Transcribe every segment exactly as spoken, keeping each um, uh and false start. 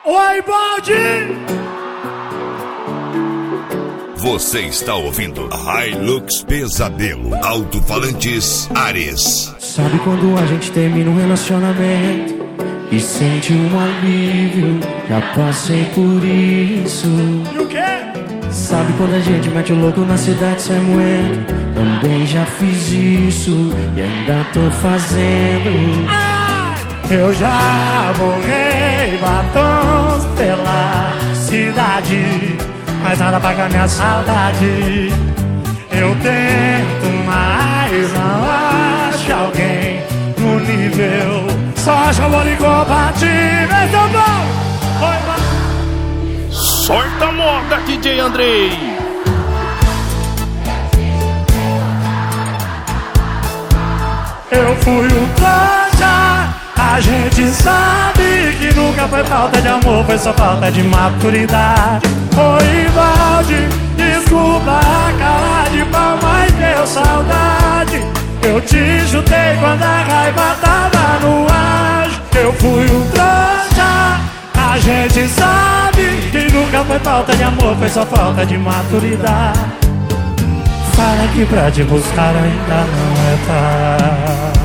Oi, Baldi! Você está ouvindo Hilux Pesadelo, Alto-Falantes Ares. Sabe quando a gente termina um relacionamento e sente um alívio? Já passei por isso. E o quê? Sabe quando a gente mete o louco na cidade sem moendo? Também já fiz isso e ainda tô fazendo. Ah! Eu já borrei batons pela cidade, mas nada paga minha saudade. Eu tento, mas não acho alguém no nível. Só acho amor incompatível. Esse é o bom! Oi, mano! Sorta a moda, D J Andrei! Eu fui um trouxa, a gente sabe que nunca foi falta de amor, foi só falta de maturidade. Oi, Valde, desculpa a cara de pau, mas deu saudade. Eu te chutei quando a raiva tava no ar. Eu fui um trouxa, a gente sabe que nunca foi falta de amor, foi só falta de maturidade. Fala que pra te buscar ainda não é tarde.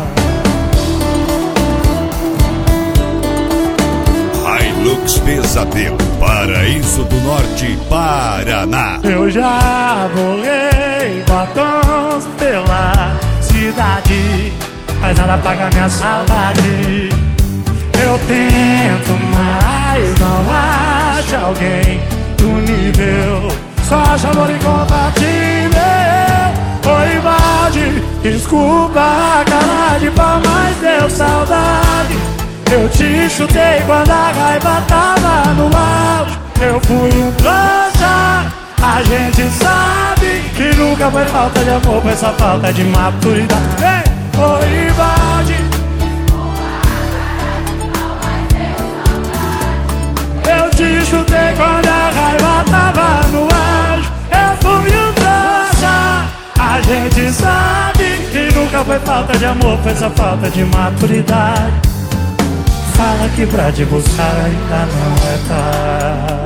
Hilux Pesadelo, Paraíso do Norte, Paraná. Eu já borrei batons pela cidade, mas nada paga minha saudade. Eu tento, mas não acho alguém do nível. Só acho amor incompatível. Oi, Valde, desculpa a cara de pau, mas deu saudade. Eu te chutei quando a raiva tava no auge. Eu fui um trouxa, a gente sabe que nunca foi falta de amor, foi só falta de maturidade. Ei, oi, Valde, eu te chutei quando a raiva tava no auge. Eu fui um trouxa, a gente sabe que nunca foi falta de amor, foi só falta de maturidade. Fala que pra te buscar ainda não é tarde.